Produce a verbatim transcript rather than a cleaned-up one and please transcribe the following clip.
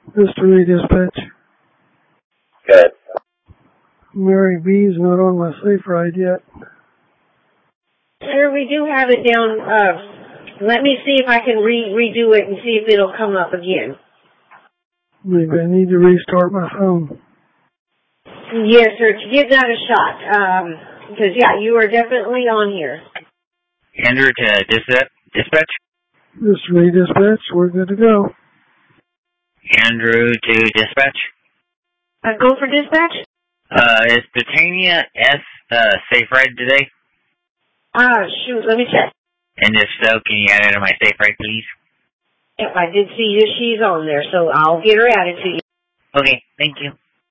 Mister Redispatch. Good. Mary B's not on my safe ride yet. Sir, we do have it down. Uh, let me see if I can re redo it and see if it'll come up again. Maybe I need to restart my phone. Yes, sir. Give that a shot. Um, because, yeah, you are definitely on here. Andrew to dispatch. Dispatch. Mister Redispatch, we're good to go. Andrew to dispatch. Uh, go for dispatch? Uh, is Britannia S uh, safe ride today? Ah, uh, shoot, let me check. And if so, can you add it to my safe ride, please? Yep, I did see that she's on there, so I'll get her added to you. Okay, thank you.